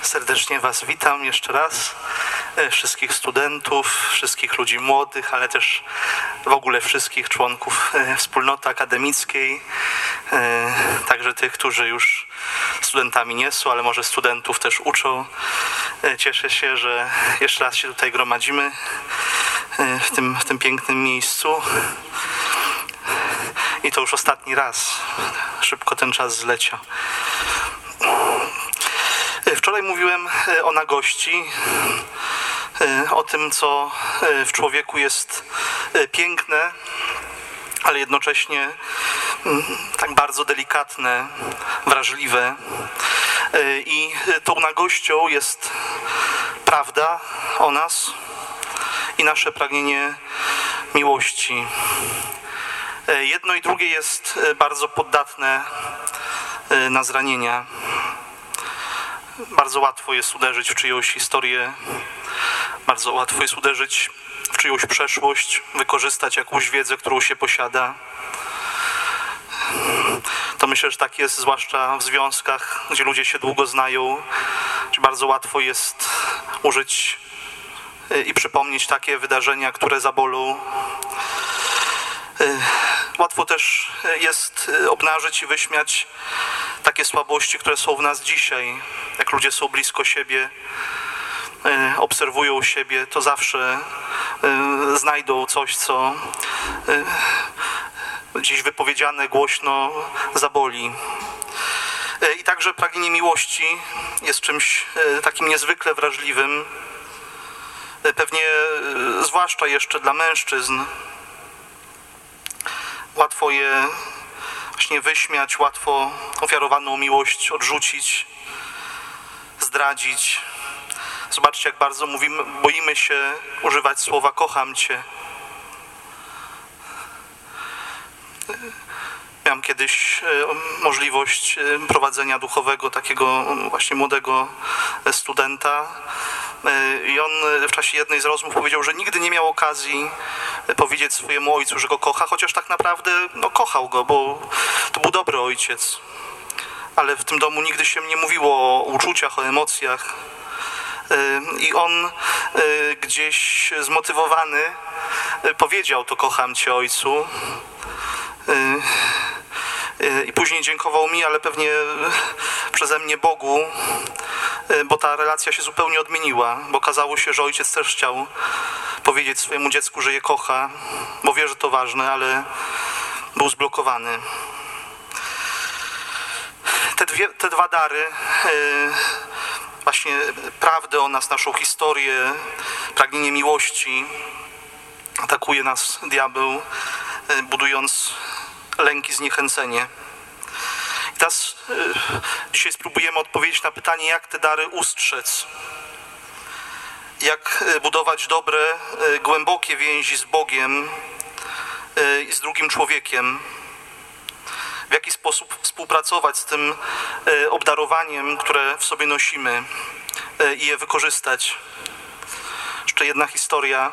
Serdecznie Was witam jeszcze raz, wszystkich studentów, wszystkich ludzi młodych, ale też w ogóle wszystkich członków wspólnoty akademickiej, także tych, którzy już studentami nie są, ale może studentów też uczą. Cieszę się, że jeszcze raz się tutaj gromadzimy w tym pięknym miejscu. I to już ostatni raz. Szybko ten czas zleciał. Wczoraj mówiłem o nagości, o tym, co w człowieku jest piękne, ale jednocześnie tak bardzo delikatne, wrażliwe. I tą nagością jest prawda o nas i nasze pragnienie miłości. Jedno i drugie jest bardzo poddatne na zranienia. Bardzo łatwo jest uderzyć w czyjąś historię, bardzo łatwo jest uderzyć w czyjąś przeszłość, wykorzystać jakąś wiedzę, którą się posiada. To myślę, że tak jest zwłaszcza w związkach, gdzie ludzie się długo znają, gdzie bardzo łatwo jest użyć i przypomnieć takie wydarzenia, które zabolą. Łatwo też jest obnażyć i wyśmiać takie słabości, które są w nas dzisiaj. Jak ludzie są blisko siebie, obserwują siebie, to zawsze znajdą coś, co gdzieś wypowiedziane głośno zaboli. I także pragnienie miłości jest czymś takim niezwykle wrażliwym. Pewnie zwłaszcza jeszcze dla mężczyzn. Łatwo je właśnie wyśmiać, łatwo ofiarowaną miłość odrzucić, zdradzić. Zobaczcie, jak bardzo boimy się używać słowa kocham Cię. Miałem kiedyś możliwość prowadzenia duchowego takiego właśnie młodego studenta i on w czasie jednej z rozmów powiedział, że nigdy nie miał okazji powiedzieć swojemu ojcu, że go kocha, chociaż tak naprawdę kochał go, bo to był dobry ojciec. Ale w tym domu nigdy się nie mówiło o uczuciach, o emocjach. I on gdzieś zmotywowany powiedział to kocham Cię, ojcu. I później dziękował mi, ale pewnie przeze mnie Bogu, bo ta relacja się zupełnie odmieniła, bo okazało się, że ojciec też chciał powiedzieć swojemu dziecku, że je kocha, bo wie, że to ważne, ale był zblokowany. Te dwa dary, właśnie prawdę o nas, naszą historię, pragnienie miłości, atakuje nas diabeł, budując lęk i zniechęcenie. I teraz dzisiaj spróbujemy odpowiedzieć na pytanie, jak te dary ustrzec. Jak budować dobre, głębokie więzi z Bogiem i z drugim człowiekiem. W jaki sposób współpracować z tym obdarowaniem, które w sobie nosimy i je wykorzystać. Jeszcze jedna historia.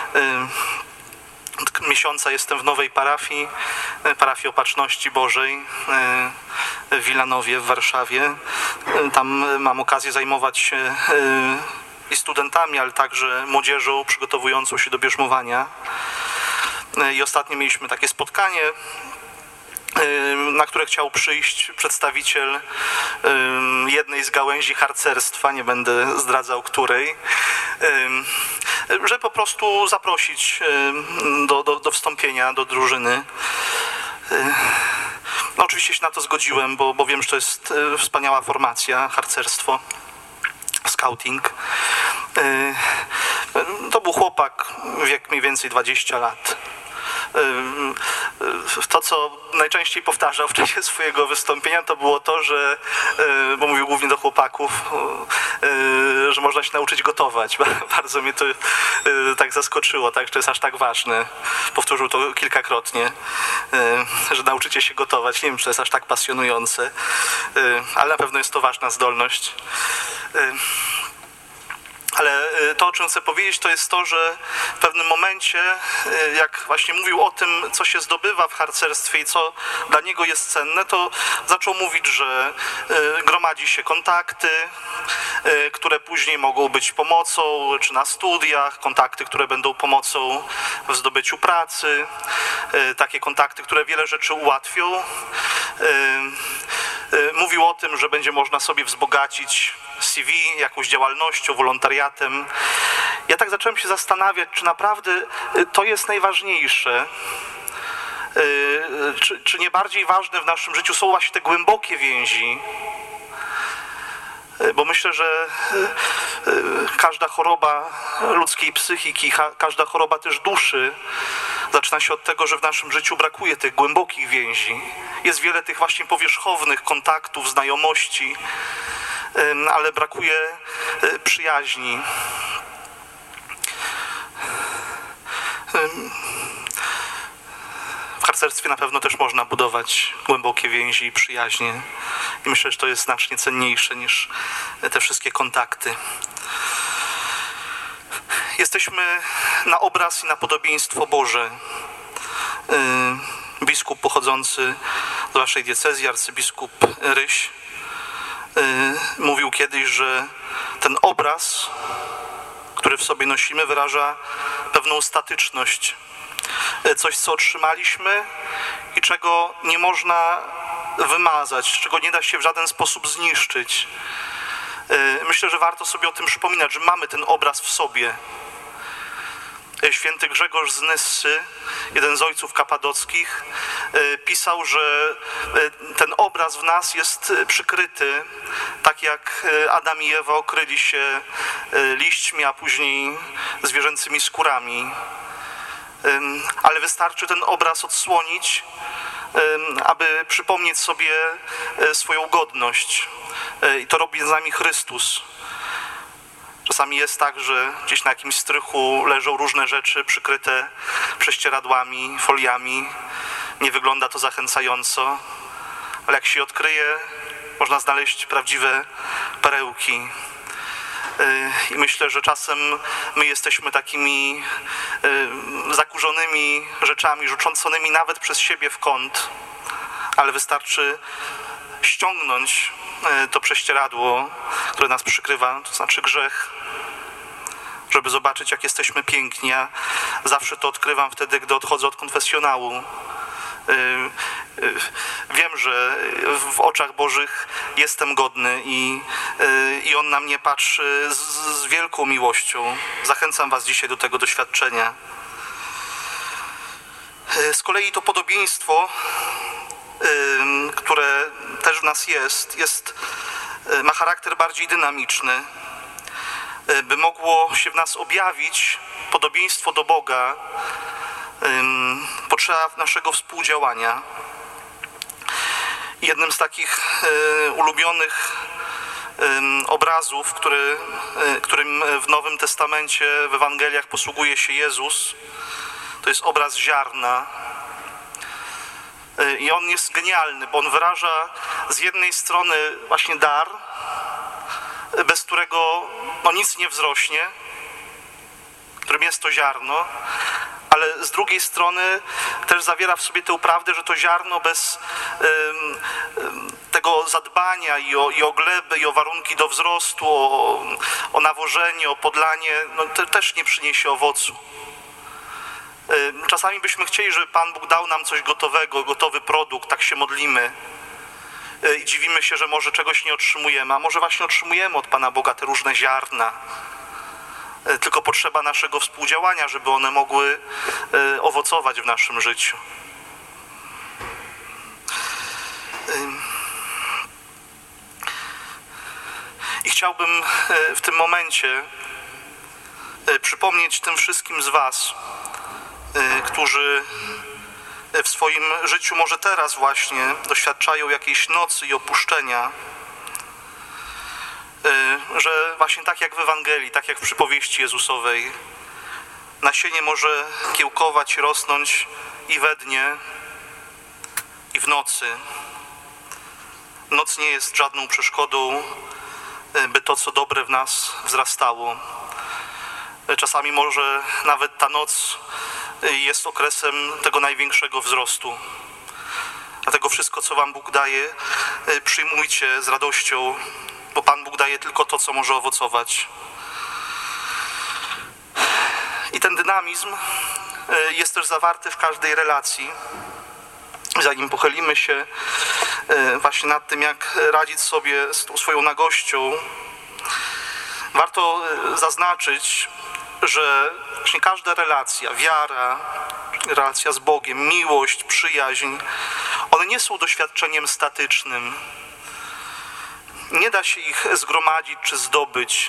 Od miesiąca jestem w nowej parafii Opatrzności Bożej w Wilanowie w Warszawie. Tam mam okazję zajmować się i studentami, ale także młodzieżą przygotowującą się do bierzmowania. I ostatnio mieliśmy takie spotkanie, na które chciał przyjść przedstawiciel jednej z gałęzi harcerstwa, nie będę zdradzał której, że po prostu zaprosić do wstąpienia do drużyny. No oczywiście się na to zgodziłem, bo wiem, że to jest wspaniała formacja, harcerstwo, scouting. To był chłopak, wiek mniej więcej 20 lat. To, co najczęściej powtarzał w czasie swojego wystąpienia, to było to, że, bo mówił głównie do chłopaków, że można się nauczyć gotować. Bardzo mnie to tak zaskoczyło, tak, że to jest aż tak ważne. Powtórzył to kilkakrotnie, że nauczycie się gotować. Nie wiem, czy to jest aż tak pasjonujące, ale na pewno jest to ważna zdolność. Ale to, o czym chcę powiedzieć, to jest to, że w pewnym momencie, jak właśnie mówił o tym, co się zdobywa w harcerstwie i co dla niego jest cenne, to zaczął mówić, że gromadzi się kontakty, które później mogą być pomocą, czy na studiach, kontakty, które będą pomocą w zdobyciu pracy, takie kontakty, które wiele rzeczy ułatwią. Mówił o tym, że będzie można sobie wzbogacić CV jakąś działalnością, wolontariatem. Ja tak zacząłem się zastanawiać, czy naprawdę to jest najważniejsze. Czy nie bardziej ważne w naszym życiu są właśnie te głębokie więzi? Bo myślę, że każda choroba ludzkiej psychiki, każda choroba też duszy zaczyna się od tego, że w naszym życiu brakuje tych głębokich więzi. Jest wiele tych właśnie powierzchownych kontaktów, znajomości, ale brakuje przyjaźni. W harcerstwie na pewno też można budować głębokie więzi i przyjaźnie. I myślę, że to jest znacznie cenniejsze niż te wszystkie kontakty. Jesteśmy na obraz i na podobieństwo Boże. Biskup pochodzący z waszej diecezji, arcybiskup Ryś, mówił kiedyś, że ten obraz, który w sobie nosimy, wyraża pewną statyczność. Coś, co otrzymaliśmy i czego nie można wymazać, czego nie da się w żaden sposób zniszczyć. Myślę, że warto sobie o tym przypominać, że mamy ten obraz w sobie. Święty Grzegorz z Nyssy, jeden z ojców kapadockich, pisał, że ten obraz w nas jest przykryty, tak jak Adam i Ewa okryli się liśćmi, a później zwierzęcymi skórami. Ale wystarczy ten obraz odsłonić, aby przypomnieć sobie swoją godność. I to robi z nami Chrystus. Czasami jest tak, że gdzieś na jakimś strychu leżą różne rzeczy przykryte prześcieradłami, foliami. Nie wygląda to zachęcająco, ale jak się odkryje, można znaleźć prawdziwe perełki. I myślę, że czasem my jesteśmy takimi zakurzonymi rzeczami, rzuconymi nawet przez siebie w kąt, ale wystarczy ściągnąć to prześcieradło, które nas przykrywa, to znaczy grzech, żeby zobaczyć, jak jesteśmy piękni. Ja zawsze to odkrywam wtedy, gdy odchodzę od konfesjonału. Wiem, że w oczach Bożych jestem godny i On na mnie patrzy z wielką miłością. Zachęcam was dzisiaj do tego doświadczenia. Z kolei to podobieństwo, które też w nas ma charakter bardziej dynamiczny. By mogło się w nas objawić podobieństwo do Boga, potrzeba naszego współdziałania. Jednym z takich ulubionych obrazów, którym w Nowym Testamencie, w Ewangeliach posługuje się Jezus, to jest obraz ziarna. I on jest genialny, bo on wyraża z jednej strony właśnie dar, bez którego nic nie wzrośnie, którym jest to ziarno, ale z drugiej strony też zawiera w sobie tę prawdę, że to ziarno bez tego zadbania i o glebę, i o warunki do wzrostu, o nawożenie, o podlanie, też nie przyniesie owocu. Czasami byśmy chcieli, żeby Pan Bóg dał nam coś gotowego, gotowy produkt, tak się modlimy i dziwimy się, że może czegoś nie otrzymujemy, a może właśnie otrzymujemy od Pana Boga te różne ziarna. Tylko potrzeba naszego współdziałania, żeby one mogły owocować w naszym życiu. I chciałbym w tym momencie przypomnieć tym wszystkim z was, którzy w swoim życiu może teraz właśnie doświadczają jakiejś nocy i opuszczenia, że właśnie tak jak w Ewangelii, tak jak w przypowieści Jezusowej, nasienie może kiełkować, rosnąć i we dnie, i w nocy. Noc nie jest żadną przeszkodą, by to, co dobre w nas wzrastało. Czasami może nawet ta noc jest okresem tego największego wzrostu. Dlatego wszystko, co wam Bóg daje, przyjmujcie z radością, bo Pan Bóg daje tylko to, co może owocować. I ten dynamizm jest też zawarty w każdej relacji. Zanim pochylimy się właśnie nad tym, jak radzić sobie z tą swoją nagością, warto zaznaczyć, że właśnie każda relacja, wiara, relacja z Bogiem, miłość, przyjaźń, one nie są doświadczeniem statycznym. Nie da się ich zgromadzić czy zdobyć.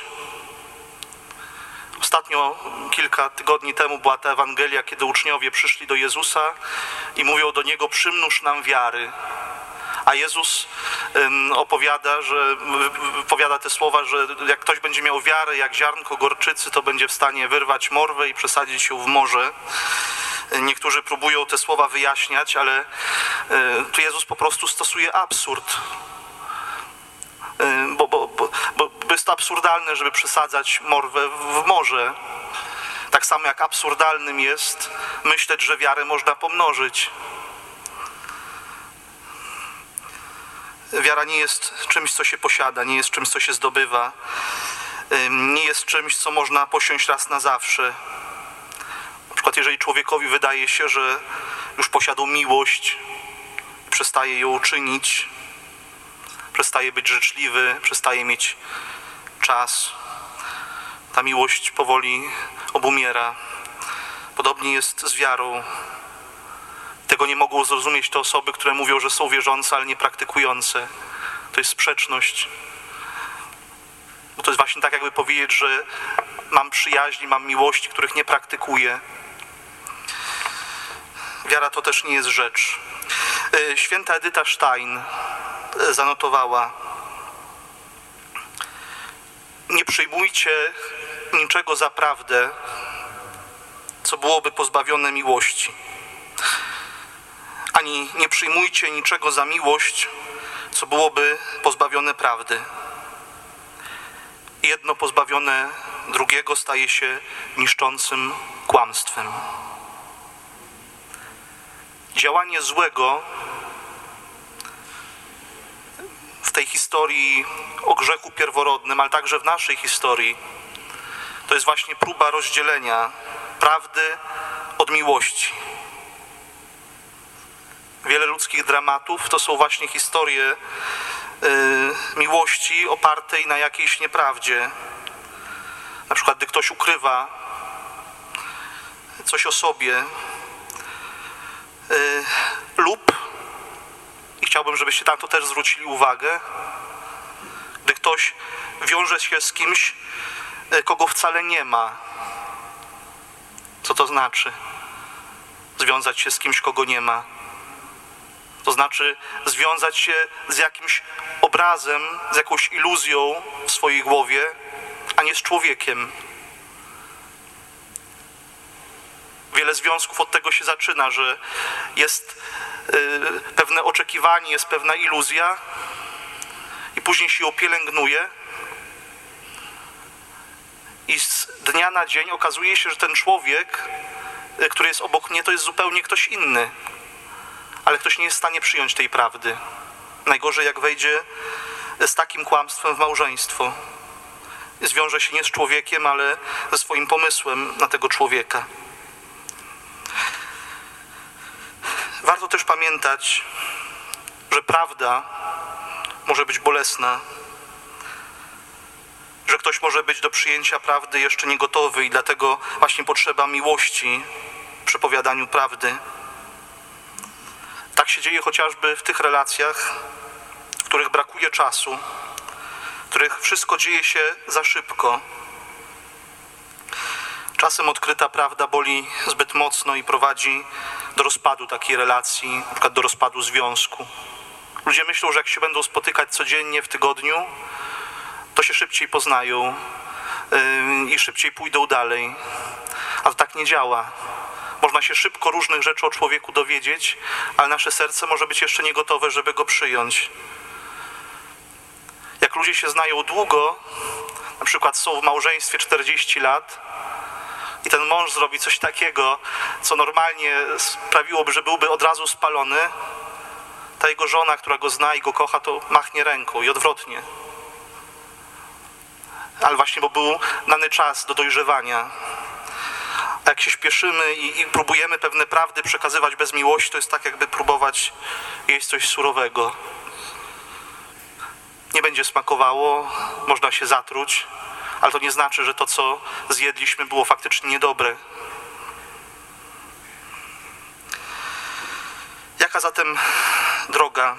Ostatnio, kilka tygodni temu była ta Ewangelia, kiedy uczniowie przyszli do Jezusa i mówią do Niego: przymnóż nam wiary. A Jezus opowiada te słowa, że jak ktoś będzie miał wiarę jak ziarnko gorczycy, to będzie w stanie wyrwać morwę i przesadzić ją w morze. Niektórzy próbują te słowa wyjaśniać, ale tu Jezus po prostu stosuje absurd. Bo jest to absurdalne, żeby przesadzać morwę w morze. Tak samo jak absurdalnym jest myśleć, że wiarę można pomnożyć. Wiara nie jest czymś, co się posiada, nie jest czymś, co się zdobywa, nie jest czymś, co można posiąść raz na zawsze. Na przykład jeżeli człowiekowi wydaje się, że już posiadł miłość, przestaje ją czynić, przestaje być życzliwy, przestaje mieć czas, ta miłość powoli obumiera. Podobnie jest z wiarą. Tego nie mogą zrozumieć te osoby, które mówią, że są wierzące, ale nie praktykujące. To jest sprzeczność. Bo to jest właśnie tak, jakby powiedzieć, że mam przyjaźni, mam miłości, których nie praktykuję. Wiara to też nie jest rzecz. Święta Edyta Stein zanotowała: nie przyjmujcie niczego za prawdę, co byłoby pozbawione miłości. Ani nie przyjmujcie niczego za miłość, co byłoby pozbawione prawdy. Jedno pozbawione drugiego staje się niszczącym kłamstwem. Działanie złego w tej historii o grzechu pierworodnym, ale także w naszej historii, to jest właśnie próba rozdzielenia prawdy od miłości. Wiele ludzkich dramatów to są właśnie historie miłości opartej na jakiejś nieprawdzie. Na przykład, gdy ktoś ukrywa coś o sobie lub, i chciałbym, żebyście na to też zwrócili uwagę, gdy ktoś wiąże się z kimś, kogo wcale nie ma. Co to znaczy? Związać się z kimś, kogo nie ma. To znaczy związać się z jakimś obrazem, z jakąś iluzją w swojej głowie, a nie z człowiekiem. Wiele związków od tego się zaczyna, że jest pewne oczekiwanie, jest pewna iluzja i później się ją pielęgnuje i z dnia na dzień okazuje się, że ten człowiek, który jest obok mnie, to jest zupełnie ktoś inny. Ale ktoś nie jest w stanie przyjąć tej prawdy. Najgorzej, jak wejdzie z takim kłamstwem w małżeństwo. Zwiąże się nie z człowiekiem, ale ze swoim pomysłem na tego człowieka. Warto też pamiętać, że prawda może być bolesna, że ktoś może być do przyjęcia prawdy jeszcze nie gotowy i dlatego właśnie potrzeba miłości przy opowiadaniu prawdy. Tak się dzieje chociażby w tych relacjach, w których brakuje czasu, w których wszystko dzieje się za szybko. Czasem odkryta prawda boli zbyt mocno i prowadzi do rozpadu takiej relacji, na przykład do rozpadu związku. Ludzie myślą, że jak się będą spotykać codziennie w tygodniu, to się szybciej poznają i szybciej pójdą dalej. A to tak nie działa. Można się szybko różnych rzeczy o człowieku dowiedzieć, ale nasze serce może być jeszcze nie gotowe, żeby go przyjąć. Jak ludzie się znają długo, na przykład są w małżeństwie 40 lat, i ten mąż zrobi coś takiego, co normalnie sprawiłoby, że byłby od razu spalony, ta jego żona, która go zna i go kocha, to machnie ręką i odwrotnie. Ale właśnie, bo był dany czas do dojrzewania. A jak się śpieszymy i próbujemy pewne prawdy przekazywać bez miłości, to jest tak, jakby próbować jeść coś surowego. Nie będzie smakowało, można się zatruć, ale to nie znaczy, że to, co zjedliśmy, było faktycznie niedobre. Jaka zatem droga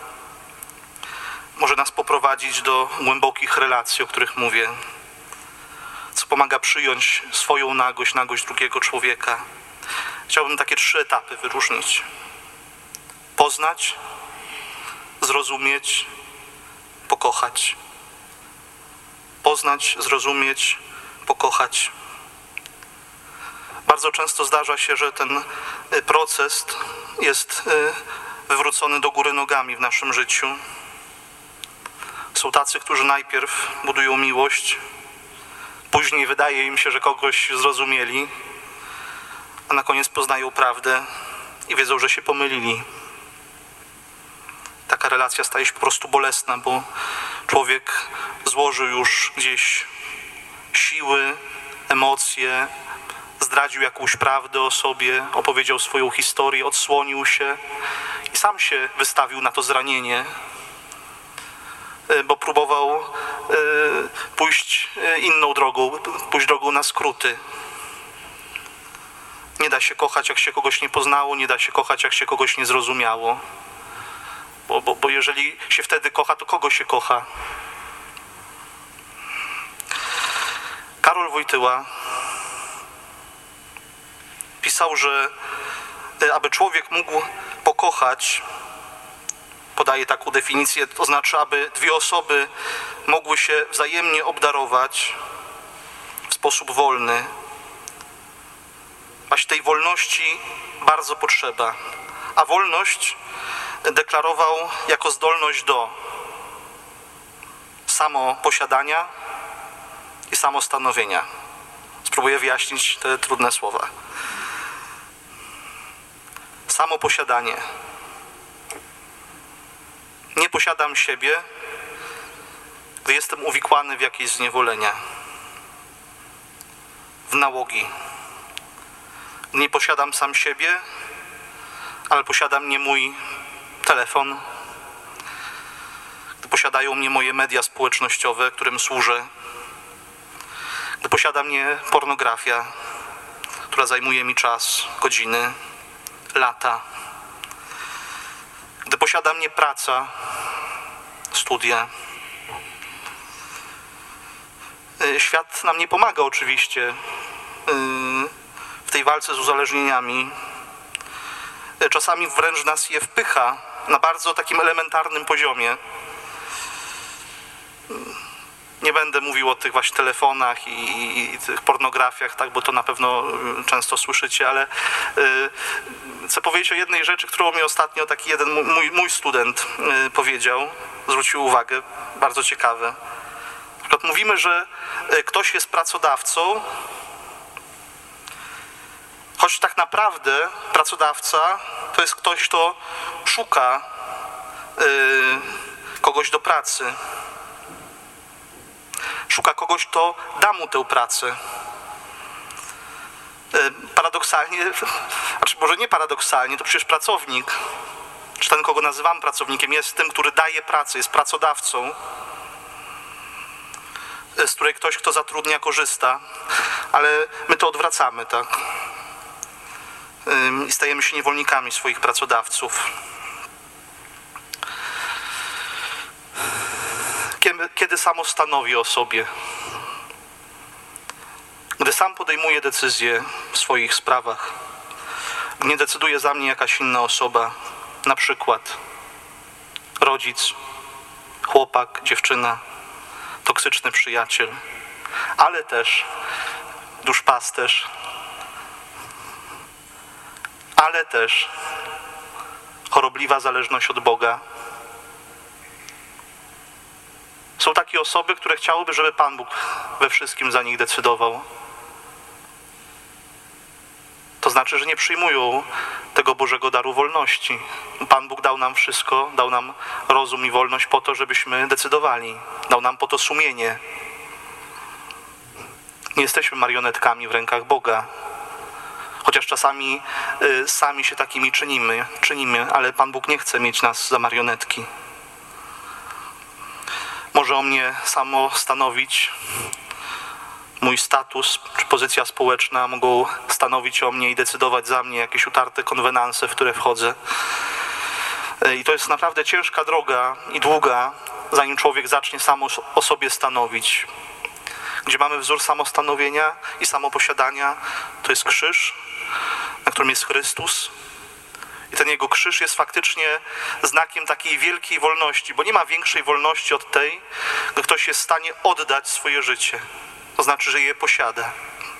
może nas poprowadzić do głębokich relacji, o których mówię? Co pomaga przyjąć swoją nagość, nagość drugiego człowieka? Chciałbym takie 3 etapy wyróżnić. Poznać, zrozumieć, pokochać. Poznać, zrozumieć, pokochać. Bardzo często zdarza się, że ten proces jest wywrócony do góry nogami w naszym życiu. Są tacy, którzy najpierw budują miłość, później wydaje im się, że kogoś zrozumieli, a na koniec poznają prawdę i wiedzą, że się pomylili. Taka relacja staje się po prostu bolesna, bo człowiek złożył już gdzieś siły, emocje, zdradził jakąś prawdę o sobie, opowiedział swoją historię, odsłonił się i sam się wystawił na to zranienie, bo próbował pójść inną drogą, pójść drogą na skróty. Nie da się kochać, jak się kogoś nie poznało, nie da się kochać, jak się kogoś nie zrozumiało. Bo jeżeli się wtedy kocha, to kogo się kocha? Karol Wojtyła pisał, że aby człowiek mógł pokochać, podaje taką definicję, to znaczy, aby 2 osoby mogły się wzajemnie obdarować w sposób wolny. Właśnie tej wolności bardzo potrzeba. A wolność deklarował jako zdolność do samoposiadania i samostanowienia. Spróbuję wyjaśnić te trudne słowa. Samoposiadanie. Nie posiadam siebie, gdy jestem uwikłany w jakieś zniewolenia, w nałogi. Nie posiadam sam siebie, ale posiada mnie mój telefon, gdy posiadają mnie moje media społecznościowe, którym służę, gdy posiada mnie pornografia, która zajmuje mi czas, godziny, lata, gdy posiada mnie praca, studia. Świat nam nie pomaga oczywiście w tej walce z uzależnieniami. Czasami wręcz nas je wpycha na bardzo takim elementarnym poziomie. Nie będę mówił o tych właśnie telefonach i tych pornografiach, tak, bo to na pewno często słyszycie, ale chcę powiedzieć o jednej rzeczy, którą mi ostatnio taki jeden mój student powiedział, zwrócił uwagę, bardzo ciekawe. Na przykład mówimy, że ktoś jest pracodawcą, choć tak naprawdę pracodawca to jest ktoś, kto szuka kogoś do pracy. Szuka kogoś, kto da mu tę pracę. Paradoksalnie, znaczy może nie paradoksalnie, to przecież pracownik, czy ten, kogo nazywam pracownikiem, jest tym, który daje pracę, jest pracodawcą, z której ktoś, kto zatrudnia, korzysta, ale my to odwracamy, tak? I stajemy się niewolnikami swoich pracodawców. Kiedy samo stanowi o sobie, gdy sam podejmuje decyzje w swoich sprawach, nie decyduje za mnie jakaś inna osoba, na przykład rodzic, chłopak, dziewczyna, toksyczny przyjaciel, ale też duszpasterz, ale też chorobliwa zależność od Boga. Są takie osoby, które chciałyby, żeby Pan Bóg we wszystkim za nich decydował. znaczy, że nie przyjmują tego Bożego daru wolności. Pan Bóg dał nam wszystko, dał nam rozum i wolność po to, żebyśmy decydowali. Dał nam po to sumienie. Nie jesteśmy marionetkami w rękach Boga. Chociaż czasami sami się takimi czynimy, ale Pan Bóg nie chce mieć nas za marionetki. Może o mnie samo stanowić, mój status czy pozycja społeczna mogą stanowić o mnie i decydować za mnie jakieś utarte konwenanse, w które wchodzę. I to jest naprawdę ciężka droga i długa, zanim człowiek zacznie sam o sobie stanowić. Gdzie mamy wzór samostanowienia i samoposiadania, to jest krzyż, na którym jest Chrystus. I ten Jego krzyż jest faktycznie znakiem takiej wielkiej wolności, bo nie ma większej wolności od tej, gdy ktoś jest w stanie oddać swoje życie. To znaczy, że je posiada.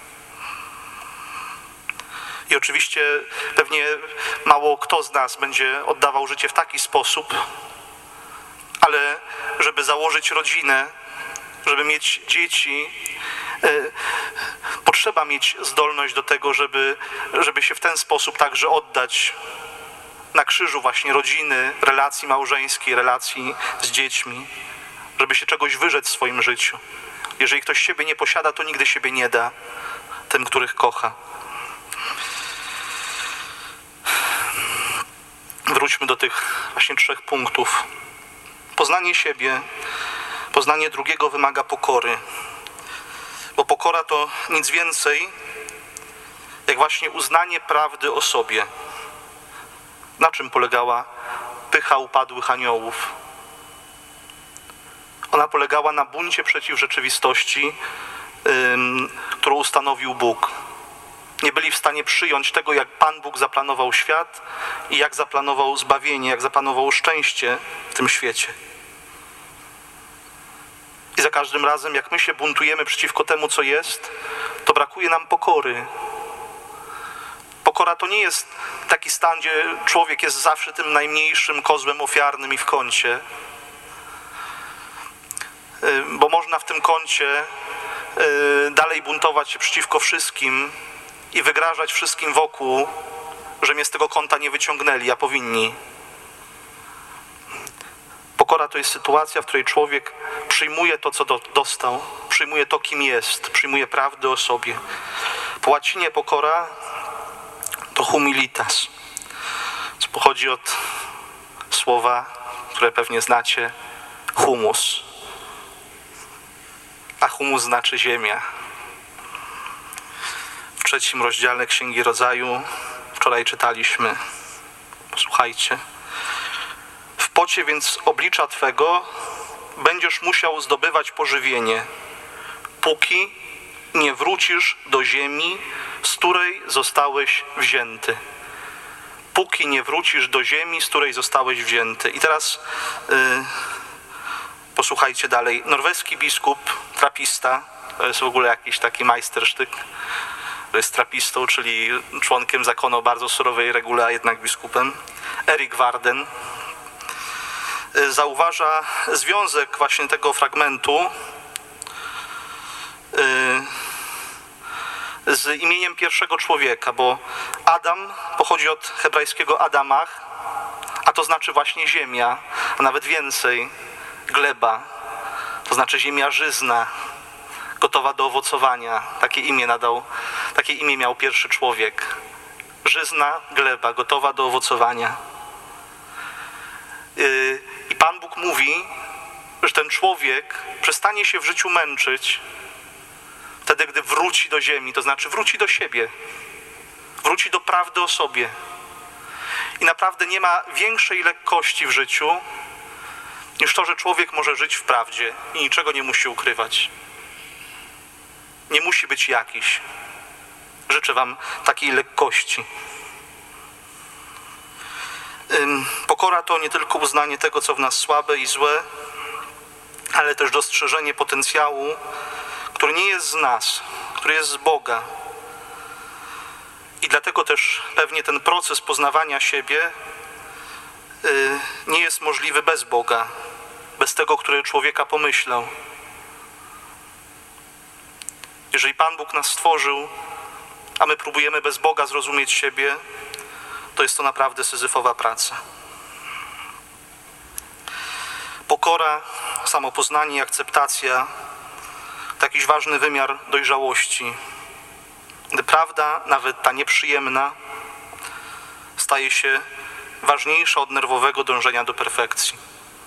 I oczywiście pewnie mało kto z nas będzie oddawał życie w taki sposób, ale żeby założyć rodzinę, żeby mieć dzieci, potrzeba mieć zdolność do tego, żeby się w ten sposób także oddać na krzyżu właśnie rodziny, relacji małżeńskiej, relacji z dziećmi, żeby się czegoś wyrzec w swoim życiu. Jeżeli ktoś siebie nie posiada, to nigdy siebie nie da tym, których kocha. Wróćmy do tych właśnie 3 punktów. Poznanie siebie, poznanie drugiego wymaga pokory. Bo pokora to nic więcej, jak właśnie uznanie prawdy o sobie. Na czym polegała pycha upadłych aniołów? Ona polegała na buncie przeciw rzeczywistości, którą ustanowił Bóg. Nie byli w stanie przyjąć tego, jak Pan Bóg zaplanował świat i jak zaplanował zbawienie, jak zaplanował szczęście w tym świecie. I za każdym razem, jak my się buntujemy przeciwko temu, co jest, to brakuje nam pokory. Pokora to nie jest taki stan, gdzie człowiek jest zawsze tym najmniejszym kozłem ofiarnym i w kącie. Bo można w tym kącie dalej buntować się przeciwko wszystkim i wygrażać wszystkim wokół, że mnie z tego kąta nie wyciągnęli, a powinni. Pokora to jest sytuacja, w której człowiek przyjmuje to, co dostał, przyjmuje to, kim jest, przyjmuje prawdę o sobie. Po łacinie pokora to humilitas, co pochodzi od słowa, które pewnie znacie, humus. A humus znaczy ziemia. W 3 rozdziale Księgi Rodzaju wczoraj czytaliśmy. Posłuchajcie. W pocie więc oblicza Twego będziesz musiał zdobywać pożywienie, póki nie wrócisz do ziemi, z której zostałeś wzięty. Póki nie wrócisz do ziemi, z której zostałeś wzięty. I teraz posłuchajcie dalej. Norweski biskup, trapista, to jest w ogóle jakiś taki majstersztyk, to jest trapistą, czyli członkiem zakonu o bardzo surowej regule, a jednak biskupem, Erik Warden, zauważa związek właśnie tego fragmentu z imieniem pierwszego człowieka, bo Adam pochodzi od hebrajskiego Adamach, a to znaczy właśnie ziemia, a nawet więcej, gleba, to znaczy ziemia żyzna, gotowa do owocowania. Takie imię miał pierwszy człowiek. Żyzna gleba, gotowa do owocowania. I Pan Bóg mówi, że ten człowiek przestanie się w życiu męczyć wtedy, gdy wróci do ziemi, to znaczy wróci do siebie, wróci do prawdy o sobie. I naprawdę nie ma większej lekkości w życiu, niż to, że człowiek może żyć w prawdzie i niczego nie musi ukrywać. Nie musi być jakiś. Życzę wam takiej lekkości. Pokora to nie tylko uznanie tego, co w nas słabe i złe, ale też dostrzeżenie potencjału, który nie jest z nas, który jest z Boga. I dlatego też pewnie ten proces poznawania siebie nie jest możliwy bez Boga, bez tego, który człowieka pomyślał. Jeżeli Pan Bóg nas stworzył, a my próbujemy bez Boga zrozumieć siebie, to jest to naprawdę syzyfowa praca. Pokora, samopoznanie i akceptacja to jakiś ważny wymiar dojrzałości, gdy prawda, nawet ta nieprzyjemna, staje się ważniejsza od nerwowego dążenia do perfekcji.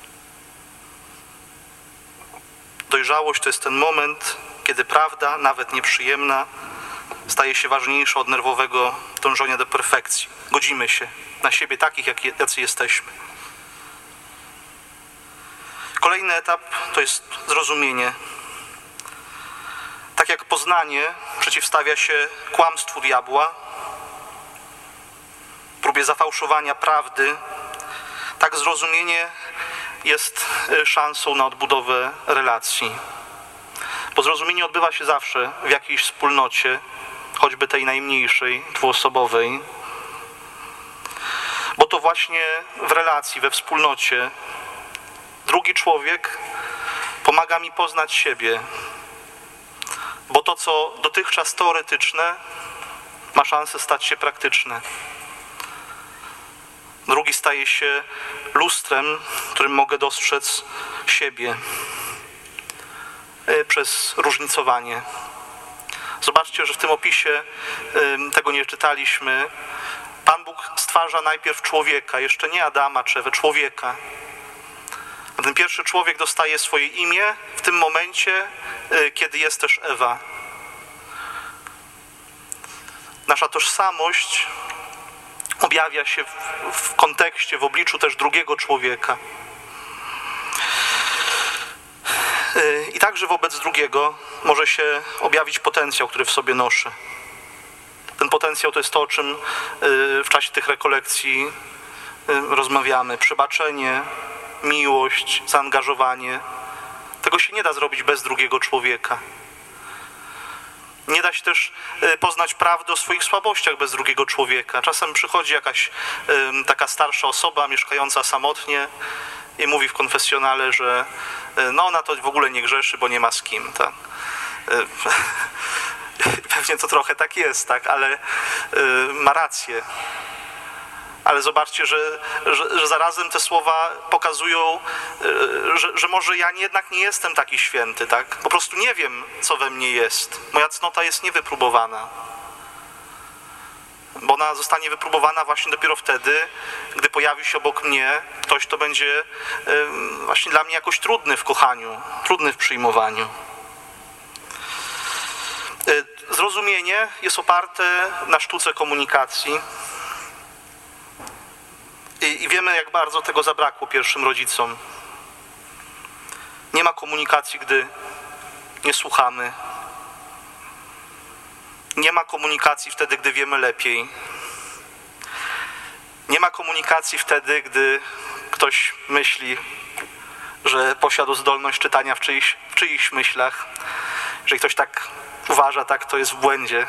Dojrzałość to jest ten moment, kiedy prawda, nawet nieprzyjemna, staje się ważniejsza od nerwowego dążenia do perfekcji. Godzimy się na siebie takich, jacy jesteśmy. Kolejny etap to jest zrozumienie. Tak jak poznanie przeciwstawia się kłamstwu diabła, próbie zafałszowania prawdy, tak zrozumienie jest szansą na odbudowę relacji. Bo zrozumienie odbywa się zawsze w jakiejś wspólnocie, choćby tej najmniejszej, dwuosobowej. Bo to właśnie w relacji, we wspólnocie drugi człowiek pomaga mi poznać siebie. Bo to, co dotychczas teoretyczne, ma szansę stać się praktyczne. Drugi staje się lustrem, w którym mogę dostrzec siebie przez różnicowanie. Zobaczcie, że w tym opisie, tego nie czytaliśmy, Pan Bóg stwarza najpierw człowieka, jeszcze nie Adama czy Ewę, człowieka. A ten pierwszy człowiek dostaje swoje imię w tym momencie, kiedy jest też Ewa. Nasza tożsamość objawia się w kontekście, w obliczu też drugiego człowieka. I także wobec drugiego może się objawić potencjał, który w sobie noszę. Ten potencjał to jest to, o czym w czasie tych rekolekcji rozmawiamy. Przebaczenie, miłość, zaangażowanie. Tego się nie da zrobić bez drugiego człowieka. Nie da się też poznać prawdy o swoich słabościach bez drugiego człowieka. Czasem przychodzi jakaś taka starsza osoba mieszkająca samotnie i mówi w konfesjonale, że no ona to w ogóle nie grzeszy, bo nie ma z kim. Tak? Pewnie to trochę tak jest, tak? Ale ma rację. Ale zobaczcie, że zarazem te słowa pokazują, że może ja jednak nie jestem taki święty, tak? Po prostu nie wiem, co we mnie jest. Moja cnota jest niewypróbowana. Bo ona zostanie wypróbowana właśnie dopiero wtedy, gdy pojawi się obok mnie ktoś, kto będzie właśnie dla mnie jakoś trudny w kochaniu, trudny w przyjmowaniu. Zrozumienie jest oparte na sztuce komunikacji. I wiemy, jak bardzo tego zabrakło pierwszym rodzicom. Nie ma komunikacji, gdy nie słuchamy. Nie ma komunikacji wtedy, gdy wiemy lepiej. Nie ma komunikacji wtedy, gdy ktoś myśli, że posiadł zdolność czytania w czyichś myślach. Jeżeli ktoś tak uważa, tak, to jest w błędzie.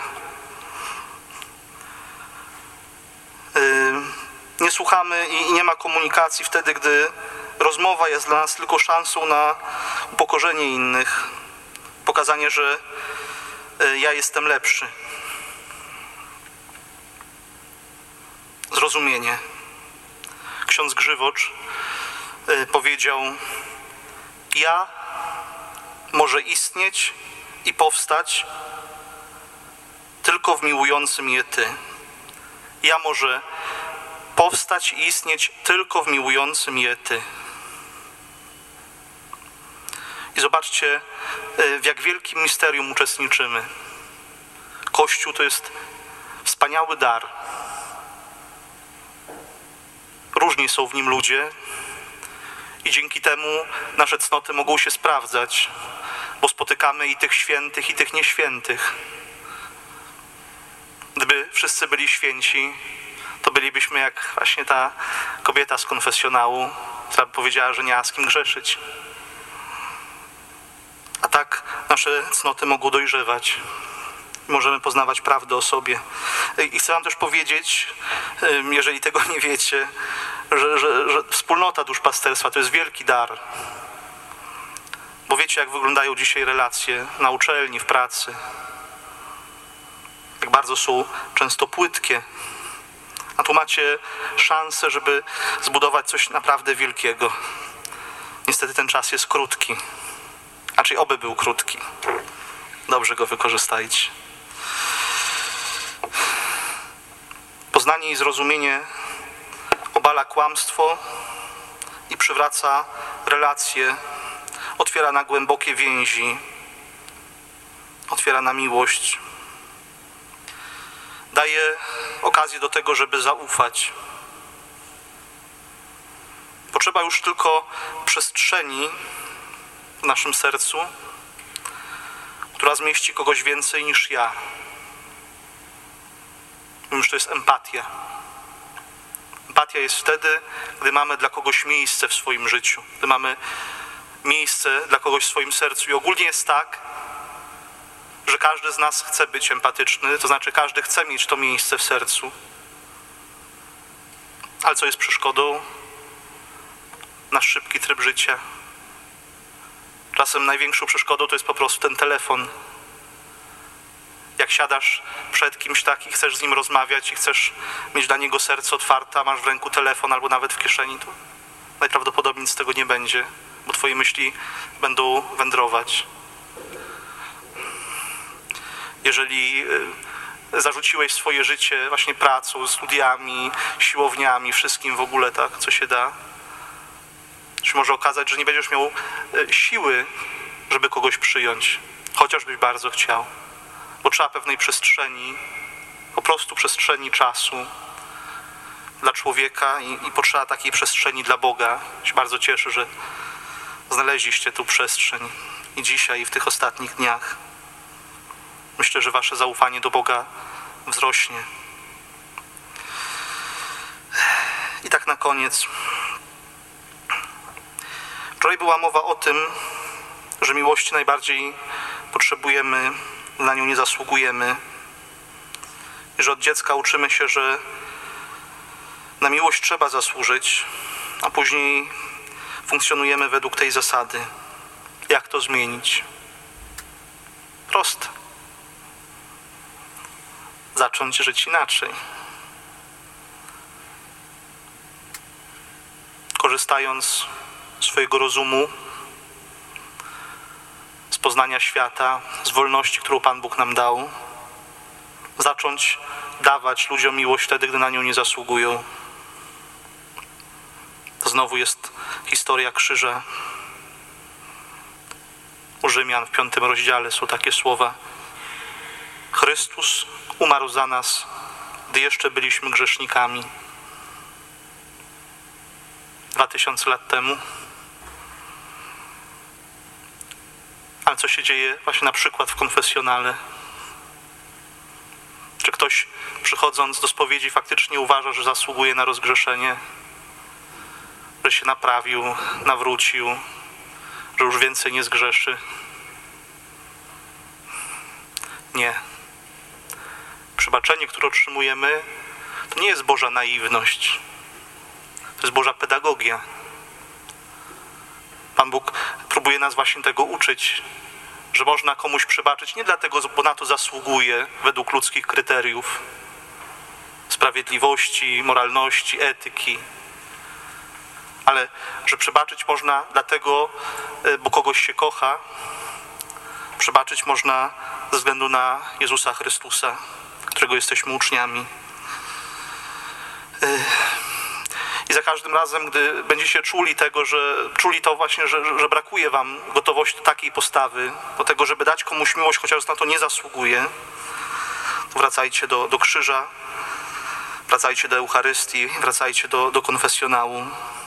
Nie słuchamy i nie ma komunikacji wtedy, gdy rozmowa jest dla nas tylko szansą na upokorzenie innych. Pokazanie, że ja jestem lepszy. Zrozumienie. Ksiądz Grzywocz powiedział: ja może istnieć i powstać tylko w miłującym je Ty. Ja może powstać i istnieć tylko w miłującym je Ty. I zobaczcie, w jak wielkim misterium uczestniczymy. Kościół to jest wspaniały dar. Różni są w nim ludzie i dzięki temu nasze cnoty mogą się sprawdzać, bo spotykamy i tych świętych, i tych nieświętych. Gdyby wszyscy byli święci, to bylibyśmy jak właśnie ta kobieta z konfesjonału, która powiedziała, że nie ma z kim grzeszyć. A tak nasze cnoty mogą dojrzewać. Możemy poznawać prawdę o sobie. I chcę wam też powiedzieć, jeżeli tego nie wiecie, że wspólnota duszpasterstwa to jest wielki dar. Bo wiecie, jak wyglądają dzisiaj relacje na uczelni, w pracy. Jak bardzo bardzo są często płytkie. A tu macie szansę, żeby zbudować coś naprawdę wielkiego. Niestety ten czas jest krótki. Raczej oby był krótki. Dobrze go wykorzystajcie. Poznanie i zrozumienie obala kłamstwo i przywraca relacje, otwiera na głębokie więzi, otwiera na miłość. Daje okazję do tego, żeby zaufać. Potrzeba już tylko przestrzeni w naszym sercu, która zmieści kogoś więcej niż ja. Już to jest empatia. Empatia jest wtedy, gdy mamy dla kogoś miejsce w swoim życiu, gdy mamy miejsce dla kogoś w swoim sercu. I ogólnie jest tak, że każdy z nas chce być empatyczny, to znaczy każdy chce mieć to miejsce w sercu. Ale co jest przeszkodą? Nasz szybki tryb życia. Czasem największą przeszkodą to jest po prostu ten telefon. Jak siadasz przed kimś tak i chcesz z nim rozmawiać i chcesz mieć dla niego serce otwarte, a masz w ręku telefon albo nawet w kieszeni, to najprawdopodobniej nic z tego nie będzie, bo twoje myśli będą wędrować. Jeżeli zarzuciłeś swoje życie właśnie pracą, studiami, siłowniami, wszystkim w ogóle, tak, co się da, to się może okazać, że nie będziesz miał siły, żeby kogoś przyjąć, chociażbyś bardzo chciał. Bo trzeba pewnej przestrzeni, po prostu przestrzeni czasu dla człowieka i potrzeba takiej przestrzeni dla Boga. Ja się bardzo cieszę, że znaleźliście tu przestrzeń i dzisiaj, i w tych ostatnich dniach. Myślę, że wasze zaufanie do Boga wzrośnie. I tak na koniec. Wczoraj była mowa o tym, że miłości najbardziej potrzebujemy, na nią nie zasługujemy. I że od dziecka uczymy się, że na miłość trzeba zasłużyć, a później funkcjonujemy według tej zasady. Jak to zmienić? Proste. Zacząć żyć inaczej. Korzystając z swojego rozumu, z poznania świata, z wolności, którą Pan Bóg nam dał, zacząć dawać ludziom miłość wtedy, gdy na nią nie zasługują. To znowu jest historia krzyża. U Rzymian w 5 rozdziale są takie słowa. Chrystus umarł za nas, gdy jeszcze byliśmy grzesznikami. 2000 lat temu. Ale co się dzieje właśnie na przykład w konfesjonale? Czy ktoś przychodząc do spowiedzi faktycznie uważa, że zasługuje na rozgrzeszenie? Że się naprawił, nawrócił, że już więcej nie zgrzeszy? Nie. Przebaczenie, które otrzymujemy, to nie jest Boża naiwność. To jest Boża pedagogia. Pan Bóg próbuje nas właśnie tego uczyć, że można komuś przebaczyć nie dlatego, bo na to zasługuje według ludzkich kryteriów sprawiedliwości, moralności, etyki, ale że przebaczyć można dlatego, bo kogoś się kocha. Przebaczyć można ze względu na Jezusa Chrystusa, którego jesteśmy uczniami. I za każdym razem, gdy będziecie czuli to właśnie, że brakuje wam gotowości do takiej postawy, do tego, żeby dać komuś miłość, chociaż na to nie zasługuje, to wracajcie do krzyża, wracajcie do Eucharystii, wracajcie do konfesjonału.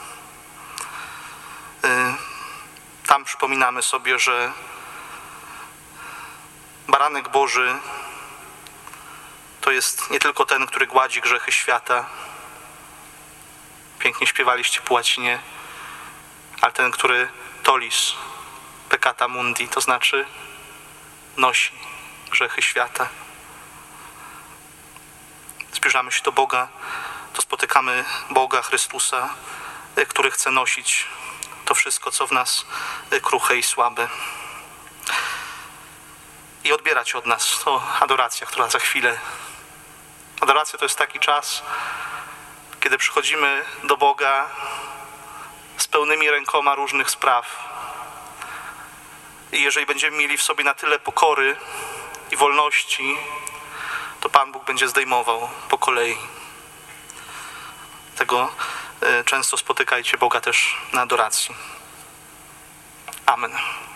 Tam przypominamy sobie, że Baranek Boży to jest nie tylko ten, który gładzi grzechy świata. Pięknie śpiewaliście po łacinie, ale ten, który tolis peccata mundi, to znaczy nosi grzechy świata. Zbliżamy się do Boga, to spotykamy Boga, Chrystusa, który chce nosić to wszystko, co w nas kruche i słabe. I odbierać od nas to adoracja, która za chwilę Adoracja to jest taki czas, kiedy przychodzimy do Boga z pełnymi rękoma różnych spraw. I jeżeli będziemy mieli w sobie na tyle pokory i wolności, to Pan Bóg będzie zdejmował po kolei. Dlatego często spotykajcie Boga też na adoracji. Amen.